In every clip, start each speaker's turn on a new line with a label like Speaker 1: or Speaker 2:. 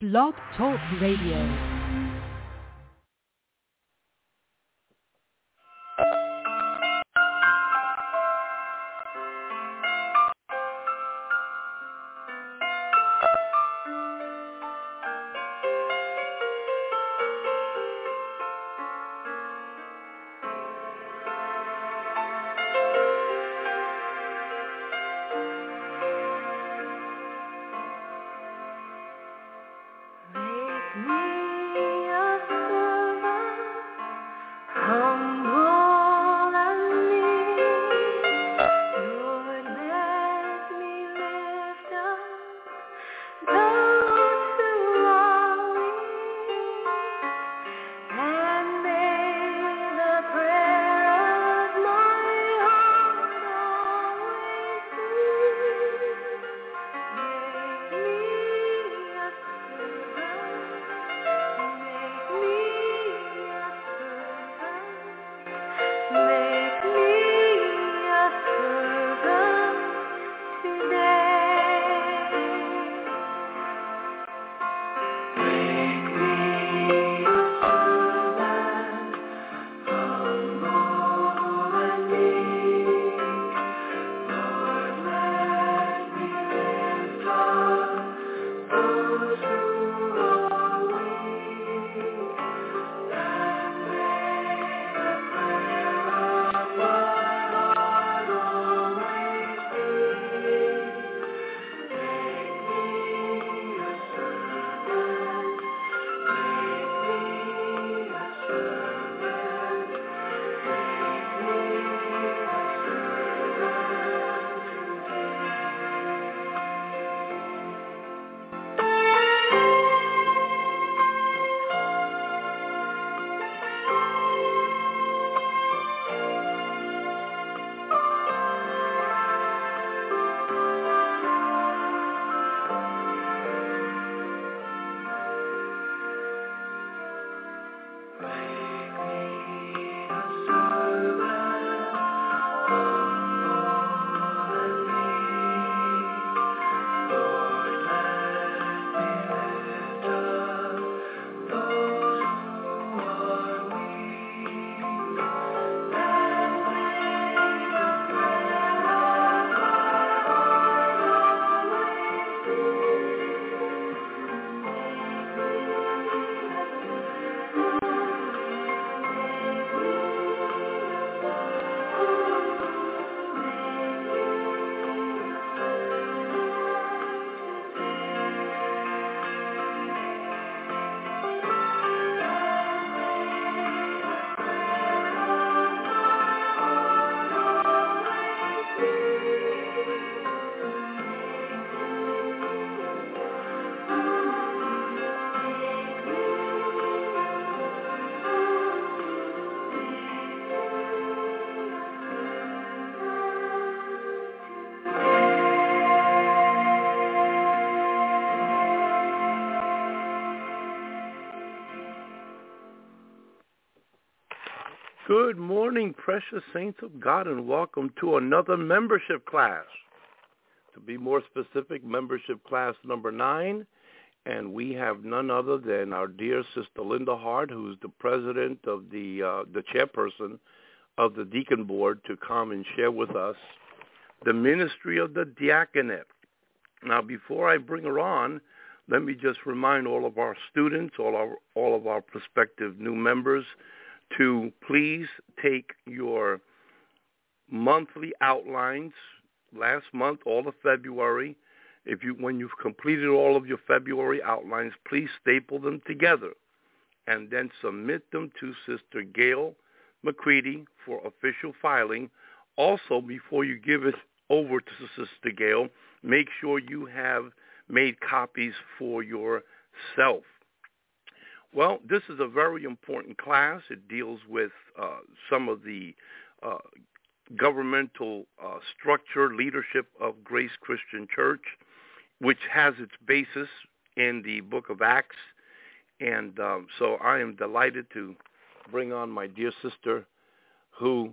Speaker 1: Blog Talk Radio.
Speaker 2: Good morning, precious saints of God, and welcome to another membership class. To be more specific, membership class number 9, and we have none other than our dear Sister Linda Hart, who's the president of the chairperson of the Deacon Board, to come and share with us the ministry of the diaconate. Now, before I bring her on, let me just remind all of our students, all of our prospective new members, to please take your monthly outlines. Last month, all of February, when you've completed all of your February outlines, please staple them together and then submit them to Sister Gail McCready for official filing. Also, before you give it over to Sister Gail, make sure you have made copies for yourself. Well, this is a very important class. It deals with some of the governmental structure, leadership of Grace Christian Church, which has its basis in the book of Acts. And so I am delighted to bring on my dear sister who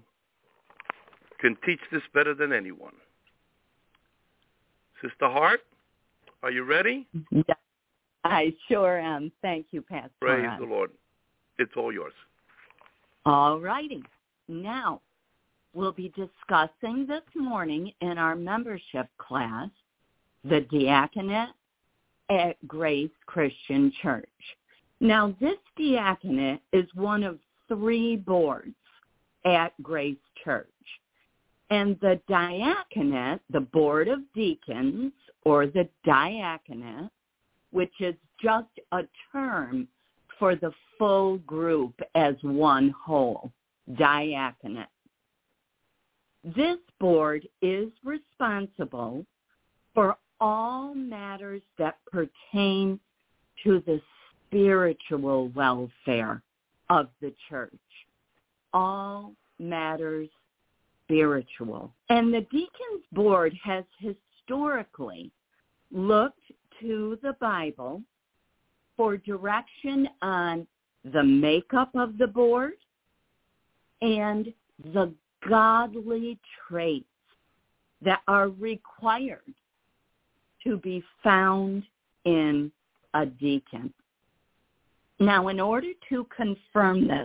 Speaker 2: can teach this better than anyone. Sister Hart, are you ready?
Speaker 3: I sure am. Thank you, Pastor.
Speaker 2: Praise the Lord. It's all yours.
Speaker 3: All righty. Now, we'll be discussing this morning in our membership class the diaconate at Grace Christian Church. Now, this diaconate is one of 3 boards at Grace Church. And the diaconate, the Board of Deacons, or the diaconate, which is just a term for the full group as one whole, diaconate. This board is responsible for all matters that pertain to the spiritual welfare of the church. All matters spiritual. And the Deacons Board has historically looked to the Bible for direction on the makeup of the board and the godly traits that are required to be found in a deacon. Now, in order to confirm this,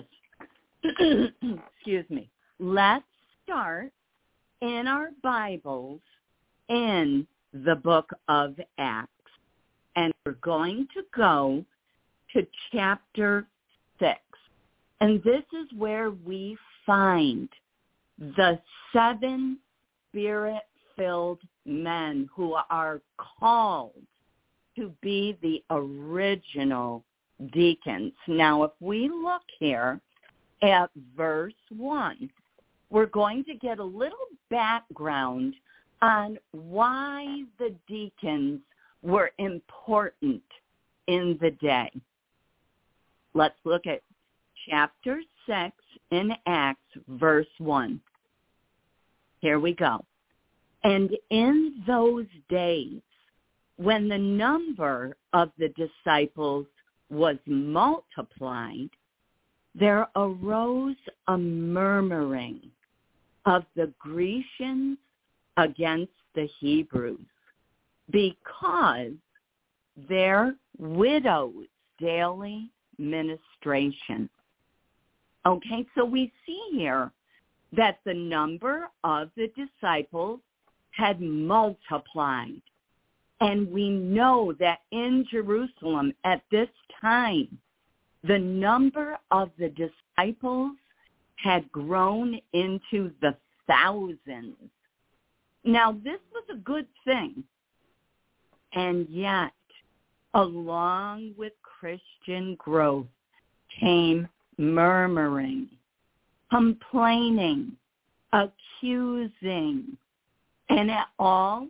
Speaker 3: let's start in our Bibles in the book of Acts. And we're going to go to chapter 6. And this is where we find the 7 Spirit-filled men who are called to be the original deacons. Now, if we look here at verse 1, we're going to get a little background on why the deacons were important in the day. Let's look at chapter 6 in Acts, verse 1. Here we go. And in those days, when the number of the disciples was multiplied, there arose a murmuring of the Grecians against the Hebrews, because their widows' daily ministration. Okay, so we see here that the number of the disciples had multiplied. And we know that in Jerusalem at this time, the number of the disciples had grown into the thousands. Now, this was a good thing. And yet, along with Christian growth came murmuring, complaining, accusing, and it all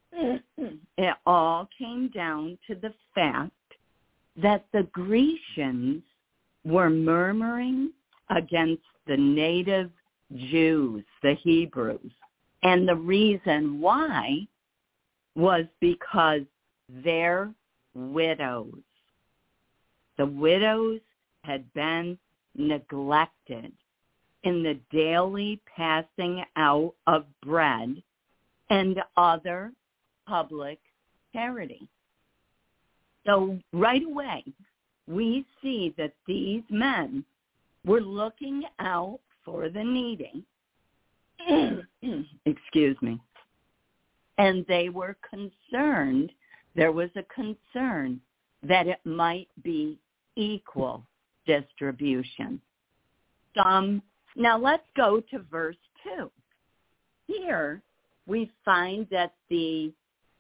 Speaker 3: came down to the fact that the Grecians were murmuring against the native Jews, the Hebrews. And the reason why was because their widows, the widows had been neglected in the daily passing out of bread and other public charity. So right away, we see that these men were looking out for the needy. Excuse me. And they were concerned, there was a concern that it might be equal distribution. Now let's go to verse 2. Here we find that the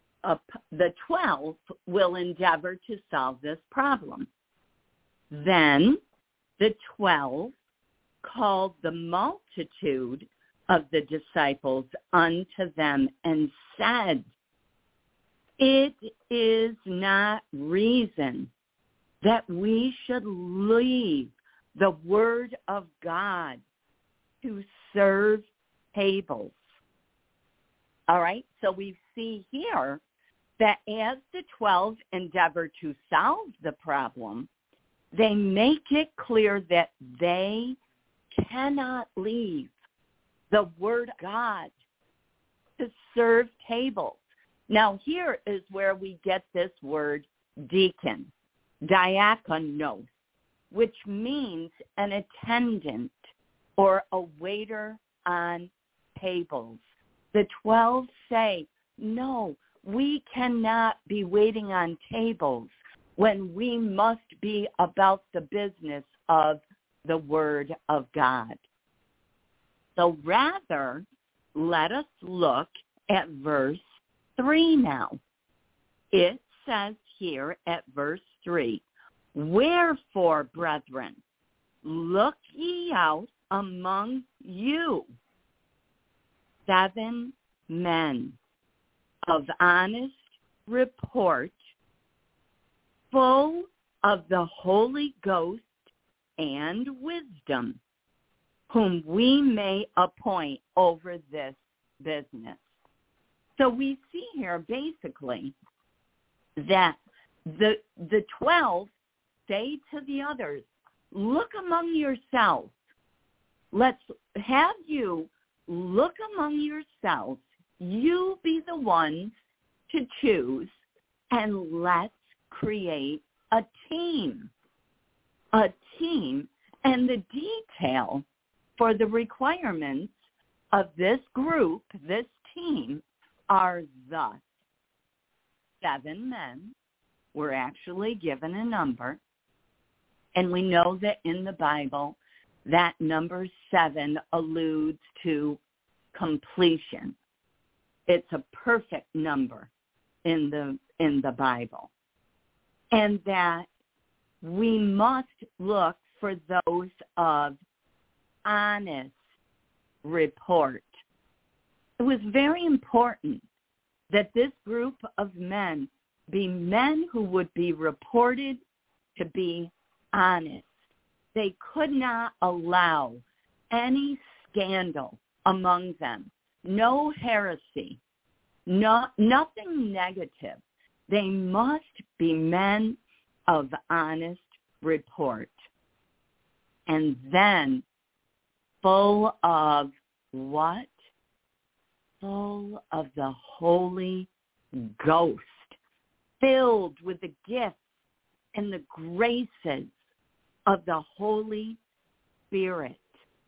Speaker 3: 12 will endeavor to solve this problem. Then the 12 called the multitude of the disciples unto them and said, it is not reason that we should leave the word of God to serve tables. All right, so we see here that as the 12 endeavor to solve the problem, they make it clear that they cannot leave the word of God to serve tables. Now here is where we get this word deacon, diakonos, which means an attendant or a waiter on tables. The 12 say, no, we cannot be waiting on tables when we must be about the business of the Word of God. So rather, let us look at verse 3 now. It says here at verse 3, wherefore, brethren, look ye out among you 7 men of honest report, full of the Holy Ghost and wisdom, whom we may appoint over this business. So we see here basically that the 12 say to the others, look among yourselves. Let's have you look among yourselves. You be the ones to choose, and let's create a team. A team, and the detail for the requirements of this group, this team, are thus. 7 men were actually given a number, and we know that in the Bible that number 7 alludes to completion. It's a perfect number in the Bible. And that we must look for those of honest report. It was very important that this group of men be men who would be reported to be honest. They could not allow any scandal among them, no heresy, nothing negative. They must be men of honest report. And then full of what? Full of the Holy Ghost, filled with the gifts and the graces of the Holy Spirit,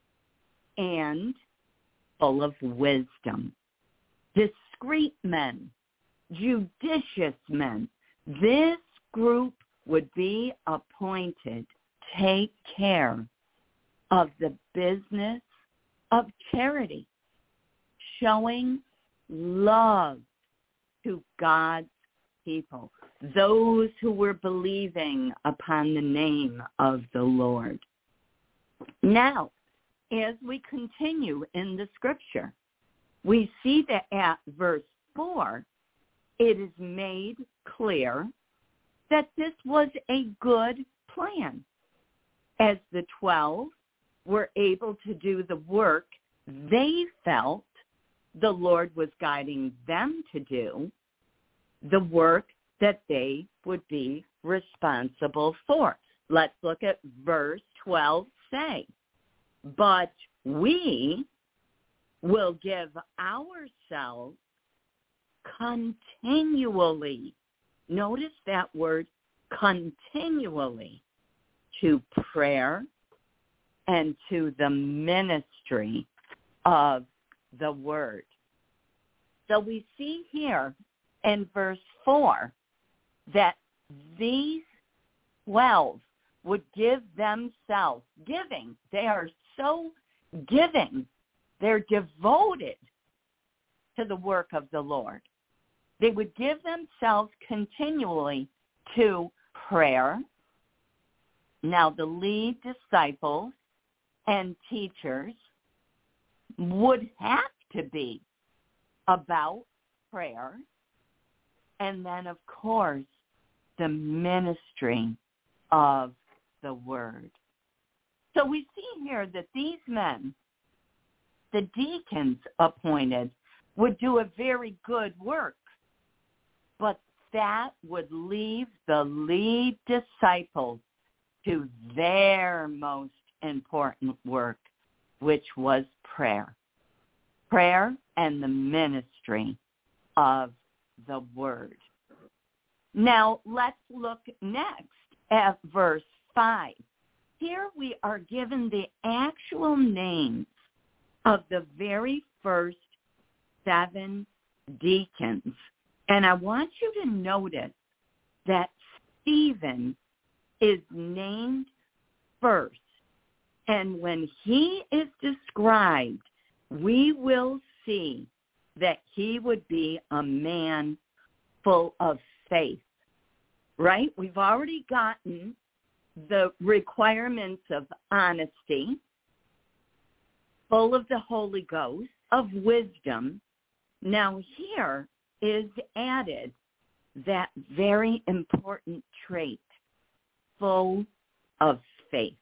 Speaker 3: and full of wisdom. Discreet men, judicious men. This group would be appointed to take care of the business of charity, showing love to God's people, those who were believing upon the name of the Lord. Now, as we continue in the scripture, we see that at verse 4, it is made clear that this was a good plan. As the 12 were able to do the work they felt the Lord was guiding them to do, the work that they would be responsible for. Let's look at verse 12 say, but we will give ourselves continually, notice that word, continually, to prayer and to the ministry of the word. So we see here in verse 4 that these 12 would give themselves, giving. They are so giving. They're devoted to the work of the Lord. They would give themselves continually to prayer. Now, the lead disciples and teachers would have to be about prayer. And then, of course, the ministry of the word. So we see here that these men, the deacons appointed, would do a very good work. But that would leave the lead disciples to their most important work, which was prayer. Prayer and the ministry of the word. Now, let's look next at verse 5. Here we are given the actual names of the very first 7 deacons. And I want you to notice that Stephen is named first. And when he is described, we will see that he would be a man full of faith, right? We've already gotten the requirements of honesty, full of the Holy Ghost, of wisdom. Now here is added that very important trait, full of faith.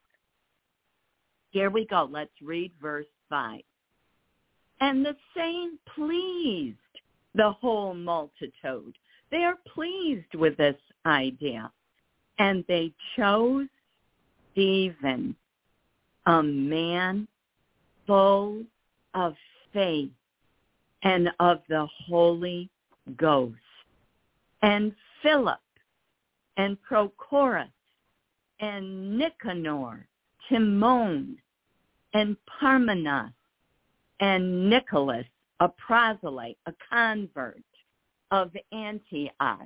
Speaker 3: Here we go. Let's read verse 5. And the saying pleased the whole multitude. They are pleased with this idea. And they chose Stephen, a man full of faith and of the Holy Ghost, and Philip, and Prochorus, and Nicanor, Timon, and Parmenas, and Nicholas, a proselyte, a convert of Antioch.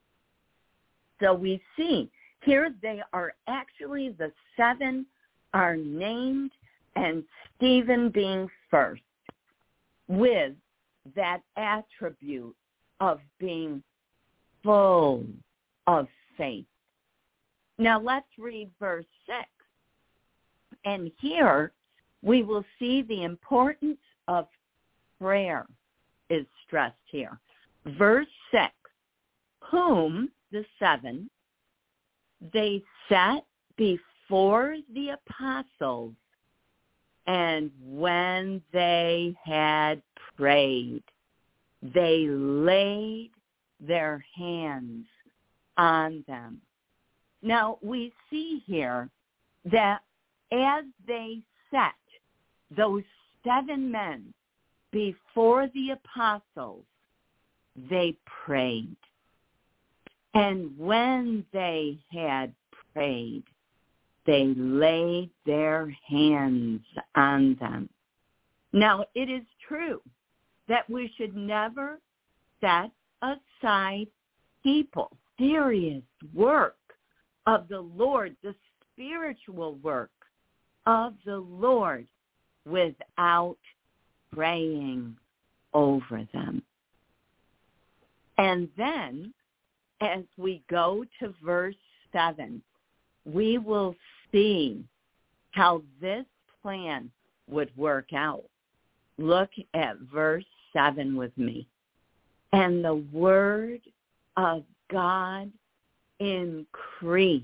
Speaker 3: So we see here they are actually, the 7 are named, and Stephen being first, with that attribute of being full of faith. Now let's read verse 6. And here we will see the importance of prayer is stressed here. Verse 6, whom, the 7, they set before the apostles, and when they had prayed, they laid their hands on them. Now, we see here that as they set those 7 men before the apostles, they prayed. And when they had prayed, they laid their hands on them. Now, it is true that we should never set aside people, serious work of the Lord, the spiritual work of the Lord, without praying over them. And then, as we go to verse 7, we will see how this plan would work out. Look at verse 7 with me. And the word of God increased.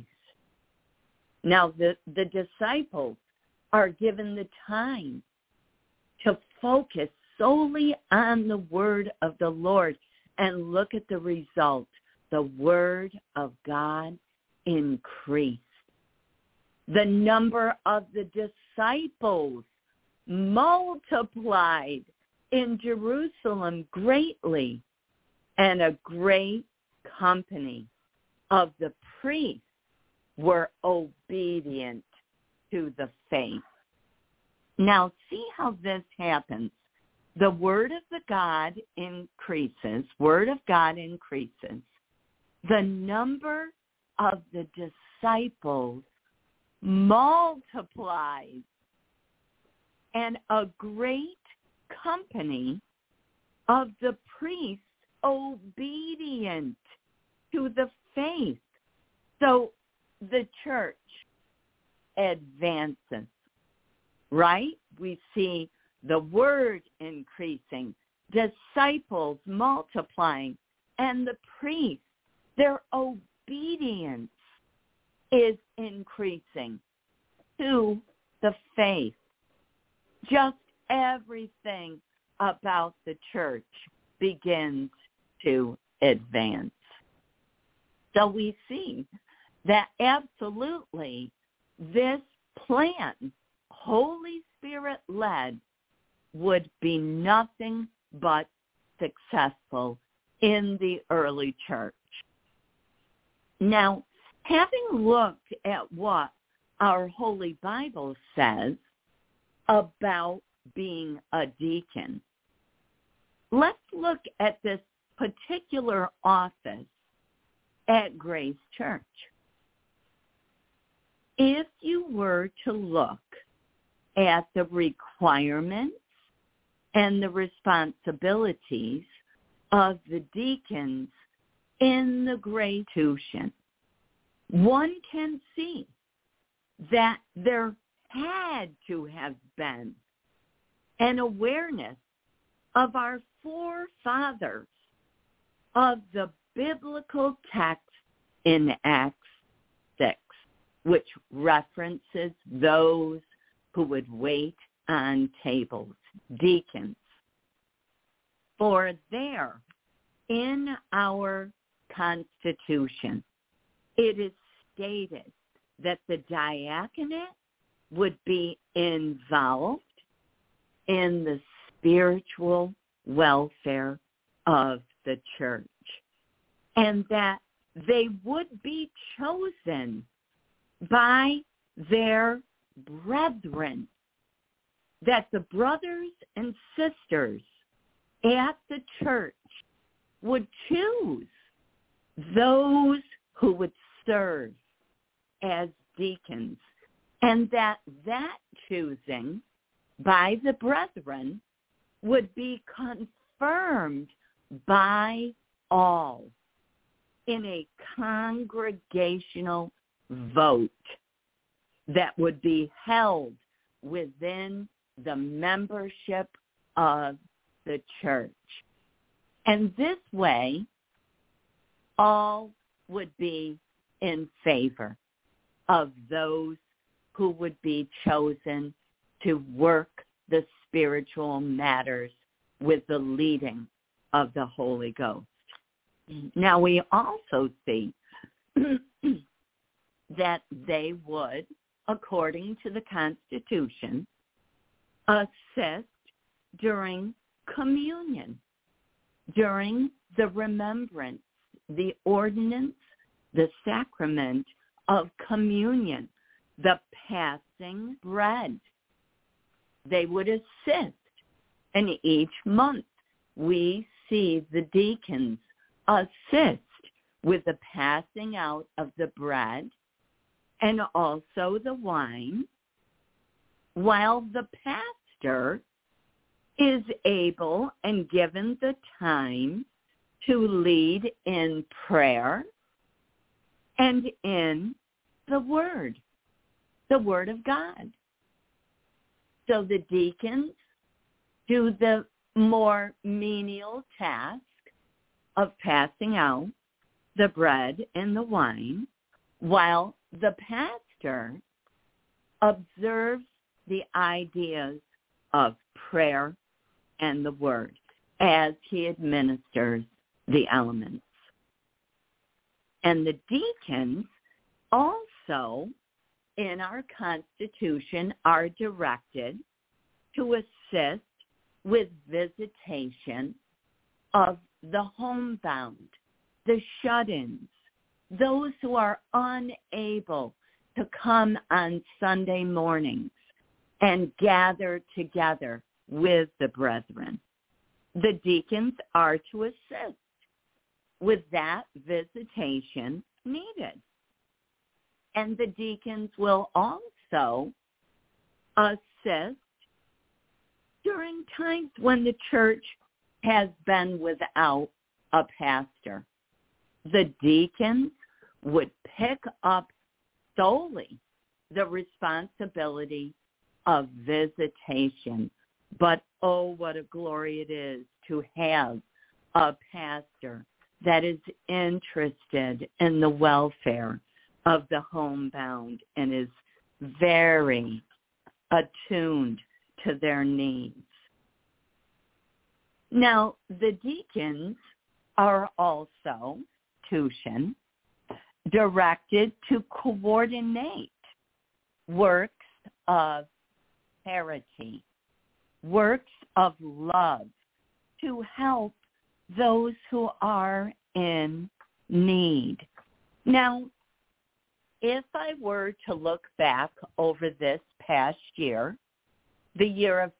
Speaker 3: Now, the disciples are given the time to focus solely on the word of the Lord, and look at the result. The word of God increased. The number of the disciples multiplied in Jerusalem greatly, and a great company of the priests were obedient to the faith. Now, see how this happens. The word of the God increases. Word of God increases. The number of the disciples multiplies, and a great company of the priests obedient to the faith. So the church advances, right? We see the word increasing, disciples multiplying, and the priests, their obedience is increasing to the faith. Just everything about the church begins to advance. So we see that absolutely this plan, Holy Spirit-led, would be nothing but successful in the early church. Now, having looked at what our Holy Bible says about being a deacon, let's look at this particular office at Grace Church. If you were to look at the requirements and the responsibilities of the deacons in the Grace Institution, one can see that there had to have been an awareness of our forefathers of the biblical text in Acts 6, which references those who would wait on tables, deacons. For there, in our Constitution, it is stated that the diaconate would be involved in the spiritual welfare of the church, and that they would be chosen by their brethren, that the brothers and sisters at the church would choose those who would serve as deacons, and that choosing by the brethren would be confirmed by all in a congregational vote that would be held within the membership of the church. And this way, all would be in favor of those who would be chosen to work the spiritual matters with the leading of the Holy Ghost. Now, we also see that they would, according to the Constitution, assist during communion, during the remembrance, the ordinance, the sacrament of communion, the passing bread. They would assist. And each month we see the deacons assist with the passing out of the bread and also the wine, while the pastor is able and given the time to lead in prayer and in the Word of God. So the deacons do the more menial task of passing out the bread and the wine, while the pastor observes the ideas of prayer and the Word as he administers the elements. And the deacons also in our Constitution are directed to assist with visitation of the homebound, the shut-ins, those who are unable to come on Sunday mornings and gather together with the brethren. The deacons are to assist with that visitation needed. And the deacons will also assist during times when the church has been without a pastor. The deacons would pick up solely the responsibility of visitation. But oh, what a glory it is to have a pastor that is interested in the welfare of the homebound and is very attuned to their needs. Now, the deacons are also, Tushin, directed to coordinate works of charity, works of love, to help those who are in need. Now, if I were to look back over this past year, the year of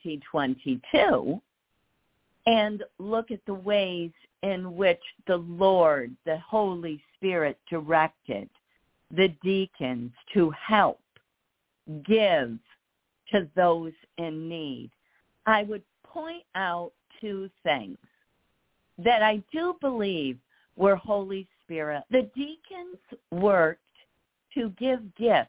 Speaker 3: 2022, and look at the ways in which the Lord, the Holy Spirit, directed the deacons to help give to those in need, I would point out two things that I do believe were Holy Spirit. The deacons worked to give gifts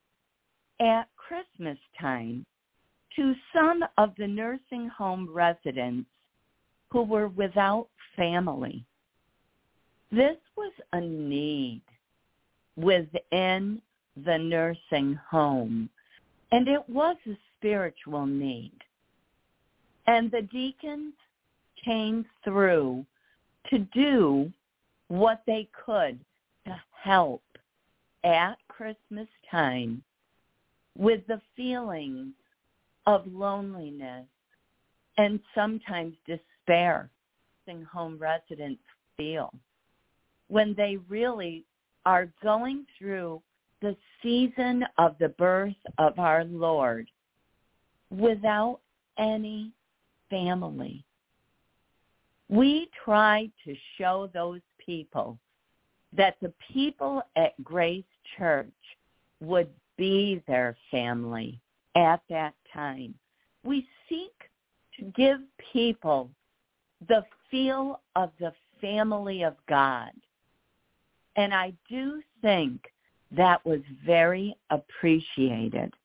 Speaker 3: at Christmas time to some of the nursing home residents who were without family. This was a need within the nursing home, and it was a spiritual need. And the deacons came through to do what they could to help at Christmas time with the feelings of loneliness and sometimes despair nursing home residents feel when they really are going through the season of the birth of our Lord without any family. We try to show those people that the people at Grace Church would be their family at that time. We seek to give people the feel of the family of God. And I do think that was very appreciated.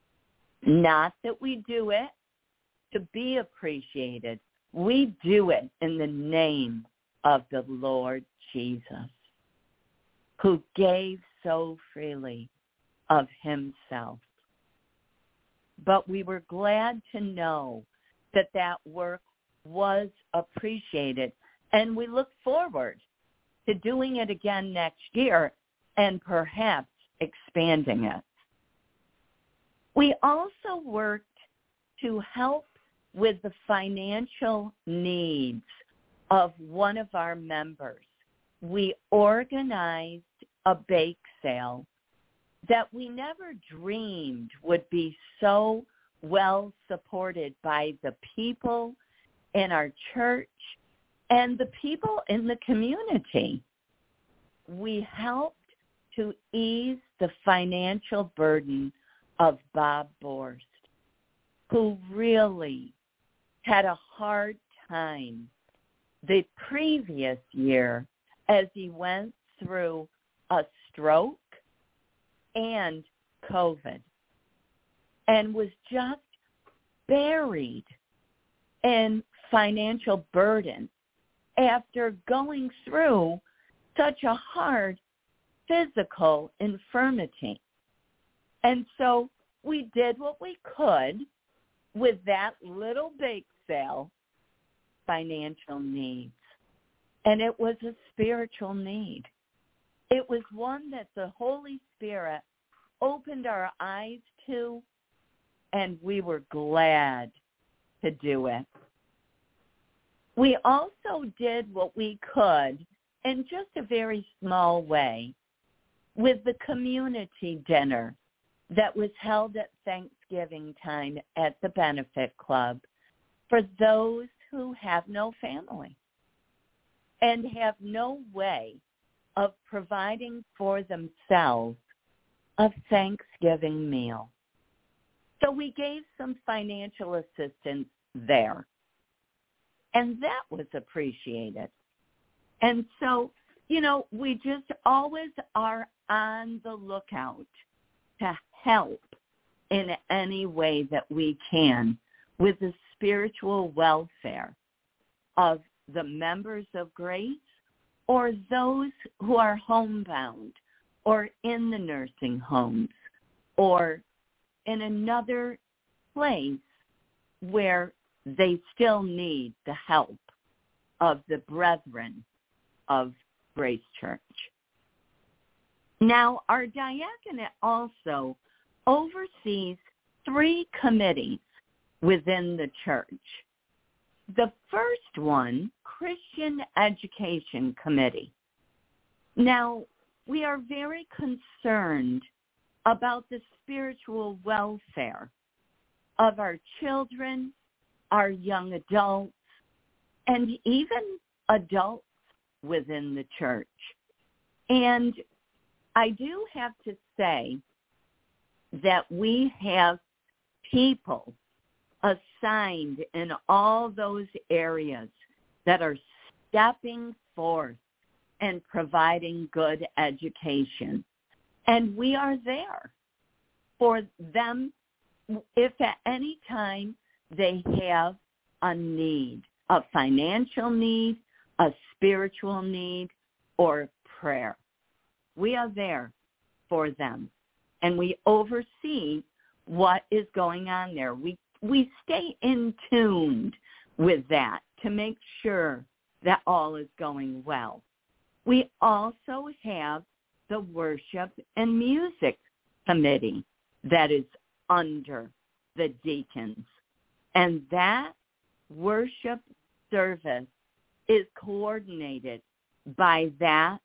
Speaker 3: Not that we do it to be appreciated. We do it in the name of the Lord Jesus, who gave so freely of himself. But we were glad to know that that work was appreciated, and we look forward to doing it again next year and perhaps expanding it. We also worked to help with the financial needs of one of our members. We organized a bake sale that we never dreamed would be so well supported by the people in our church and the people in the community. We helped to ease the financial burden of Bob Borst, who really had a hard time the previous year as he went through a stroke and COVID and was just buried in financial burden after going through such a hard physical infirmity. And so we did what we could with that little bake sale financial needs. And it was a spiritual need. It was one that the Holy Spirit opened our eyes to, and we were glad to do it. We also did what we could in just a very small way with the community dinner that was held at Thanksgiving time at the Benefit Club for those who have no family and have no way of providing for themselves a Thanksgiving meal. So we gave some financial assistance there, and that was appreciated. And so, we just always are on the lookout to help in any way that we can with the spiritual welfare of the members of Grace or those who are homebound or in the nursing homes or in another place where they still need the help of the brethren of Grace Church. Now, our diaconate also oversees 3 committees within the church. The first one, Christian Education Committee. Now, we are very concerned about the spiritual welfare of our children, our young adults, and even adults within the church. And I do have to say that we have people assigned in all those areas that are stepping forth and providing good education. And we are there for them if at any time they have a need, a financial need, a spiritual need, or prayer. We are there for them, and we oversee what is going on there. We stay in tune with that to make sure that all is going well. We also have the worship and music committee that is under the deacons. And that worship service is coordinated by that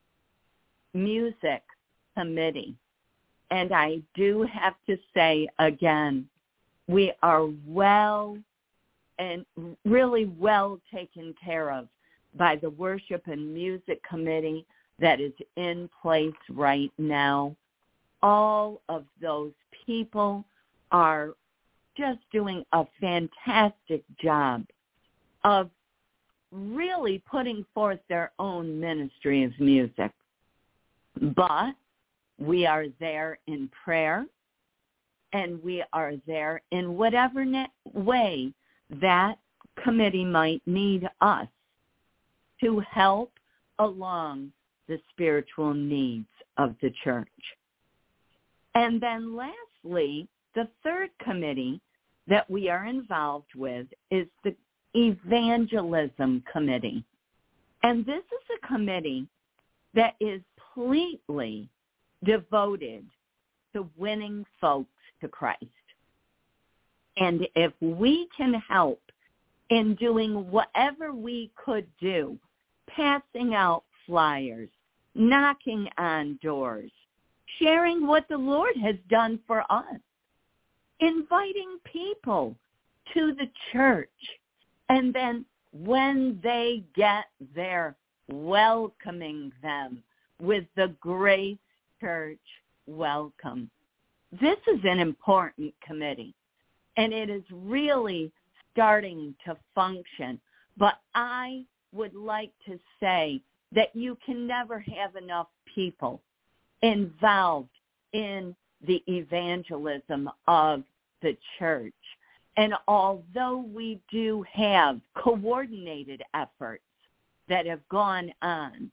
Speaker 3: music committee. And I do have to say again, we are well and really well taken care of by the worship and music committee that is in place right now. All of those people are just doing a fantastic job of really putting forth their own ministry of music. But we are there in prayer, and we are there in whatever way that committee might need us to help along the spiritual needs of the church. And then lastly, the third committee that we are involved with is the Evangelism Committee. And this is a committee that is completely devoted to winning folks to Christ. And if we can help in doing whatever we could do, passing out flyers, knocking on doors, sharing what the Lord has done for us, inviting people to the church, and then when they get there, welcoming them with the Grace Church welcome. This is an important committee, and it is really starting to function. But I would like to say that you can never have enough people involved in the evangelism of the church. And although we do have coordinated efforts that have gone on,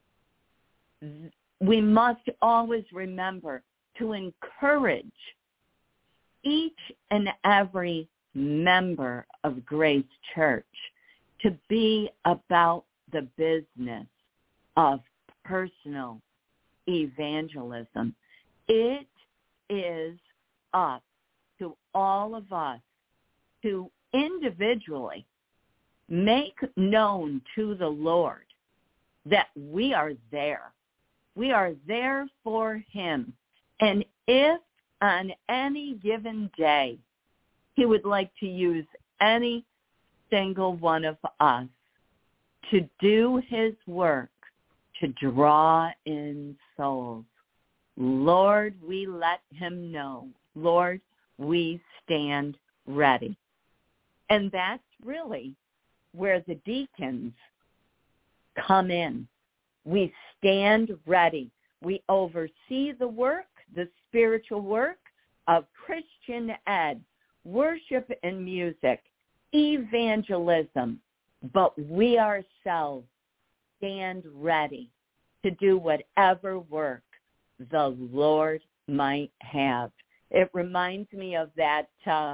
Speaker 3: we must always remember to encourage each and every member of Grace Church to be about the business of personal evangelism. It is up to all of us to individually make known to the Lord that we are there. We are there for him. And if on any given day he would like to use any single one of us to do his work, to draw in souls, Lord, we let him know. Lord, we stand ready. And that's really where the deacons come in. We stand ready. We oversee the work, the spiritual work of Christian ed, worship and music, evangelism, but we ourselves stand ready to do whatever work the Lord might have. It reminds me of that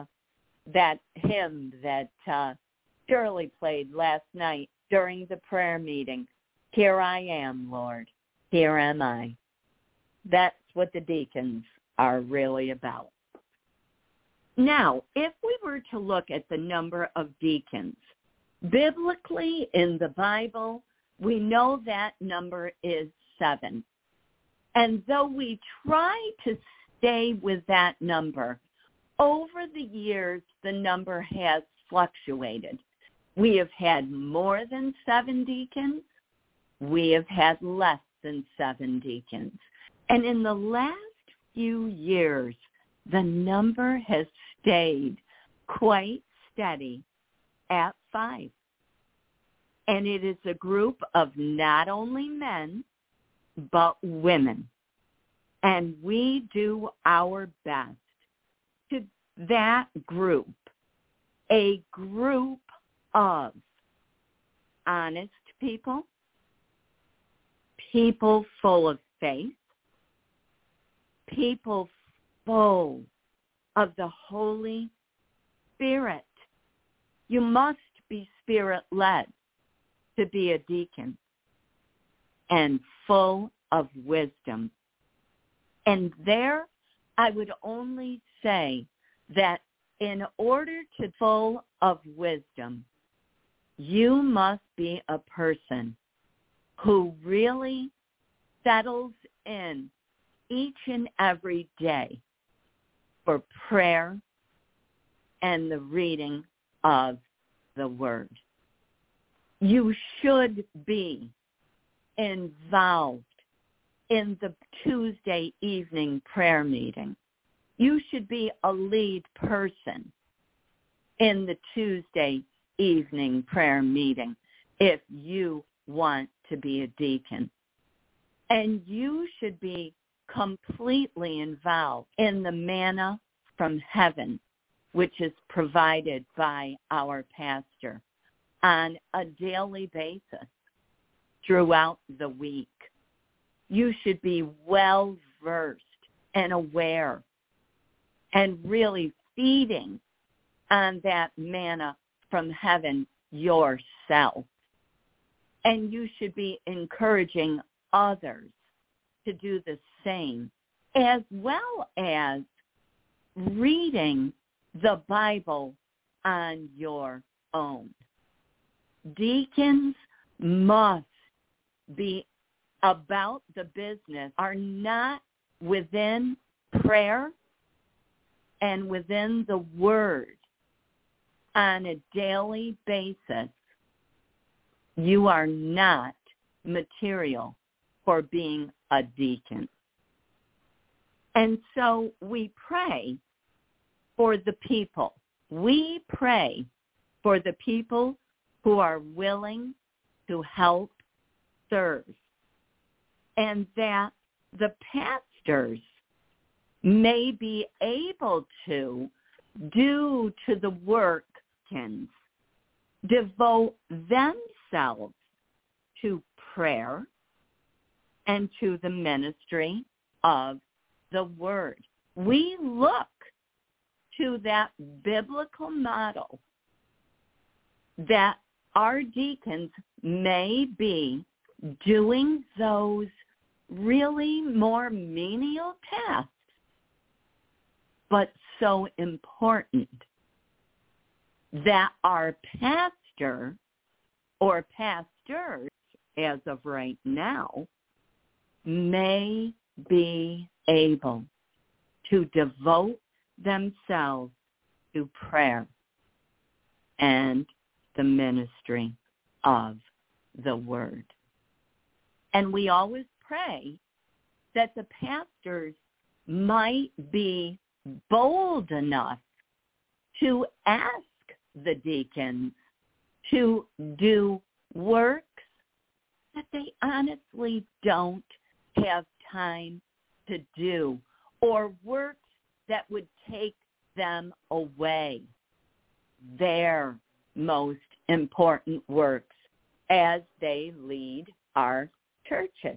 Speaker 3: hymn that Shirley played last night during the prayer meeting. Here I am, Lord. Here am I. That's what the deacons are really about. Now, if we were to look at the number of deacons, biblically in the Bible, we know that number is 7. And though we try to stay with that number, over the years, the number has fluctuated. We have had more than 7 deacons. We have had less than 7 deacons. And in the last few years, the number has stayed quite steady at 5. And it is a group of not only men, but women. And we do our best to that group, a group of honest people, people full of faith, people full of the Holy Spirit. You must be Spirit-led to be a deacon, and full of wisdom. And there, I would only say that in order to be full of wisdom, you must be a person who really settles in each and every day for prayer and the reading of the Word. You should be involved in the Tuesday evening prayer meeting. You should be a lead person in the Tuesday evening prayer meeting if you want to be a deacon. And you should be completely involved in the manna from heaven, which is provided by our pastor on a daily basis throughout the week. You should be well-versed and aware and really feeding on that manna from heaven yourself. And you should be encouraging others to do the same, as well as reading the Bible on your own. Deacons must be about the business, are not within prayer and within the Word on a daily basis. You are not material for being a deacon. And so we pray for the people. We pray for the people who are willing to help serve, and that the pastors may be able to, due to the work, devote themselves to prayer and to the ministry of the Word. We look to that biblical model that our deacons may be doing those really more menial tasks, but so important that our pastor or pastors, as of right now, may be able to devote themselves to prayer and the ministry of the Word. And we always pray that the pastors might be bold enough to ask the deacons to do works that they honestly don't have time to do, or works that would take them away, their most important works as they lead our churches.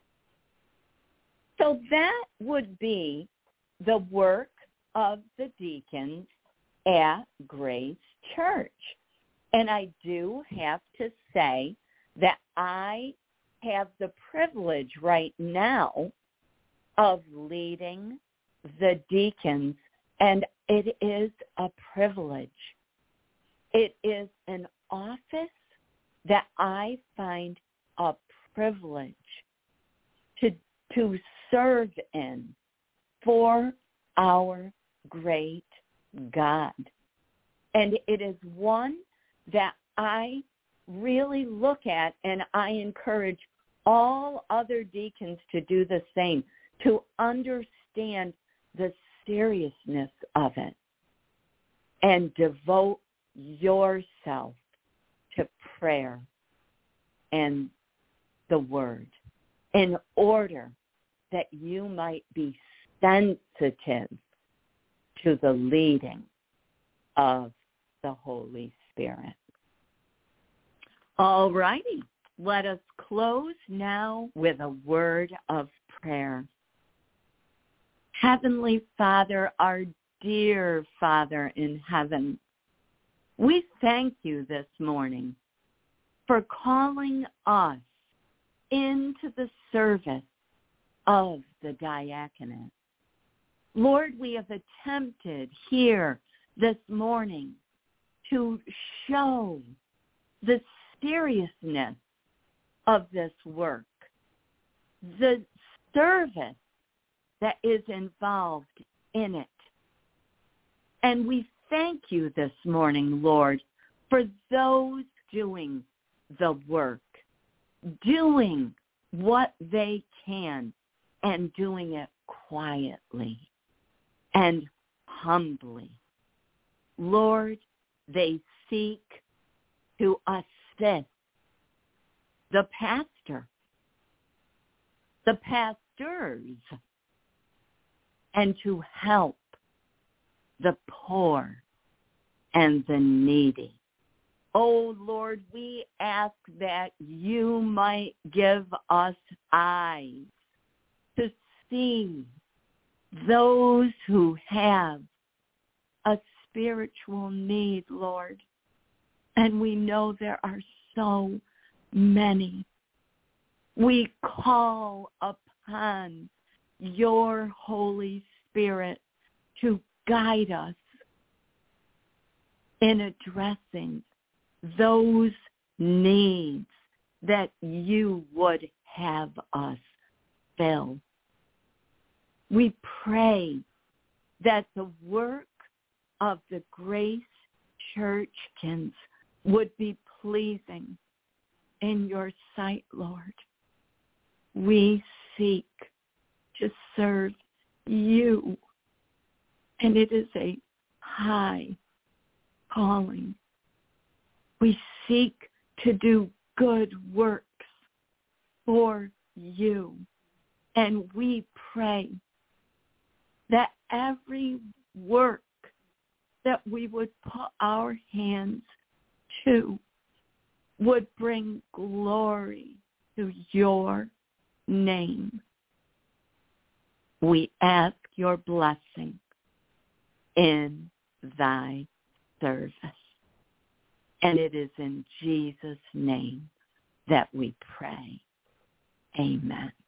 Speaker 3: So that would be the work of the deacons at Grace Church. And I do have to say that I have the privilege right now of leading the deacons, and it is a privilege. It is an office that I find a privilege to serve in for our great God. And it is one that I really look at, and I encourage all other deacons to do the same, to understand the seriousness of it and devote yourself to prayer and the word in order that you might be sensitive to the leading of the Holy Spirit. All righty. Let us close now with a word of prayer. Heavenly Father, our dear Father in heaven, we thank you this morning for calling us into the service of the diaconate. Lord, we have attempted here this morning to show the seriousness of this work, the service that is involved in it. And we thank you this morning, Lord, for those doing the work, doing what they can, and doing it quietly and humbly. Lord, they seek to assist the pastor, the pastors, and to help the poor and the needy. Oh, Lord, we ask that you might give us eyes to see those who have a spiritual need, Lord. And we know there are so many. We call upon your Holy Spirit to guide us in addressing those needs that you would have us fill. We pray that the work of the Grace Churchkins would be pleasing in your sight, Lord. We seek to serve you, and it is a high calling. We seek to do good works for you, and we pray that every work that we would put our hands to would bring glory to your name. We ask your blessing in thy service. And it is in Jesus' name that we pray. Amen.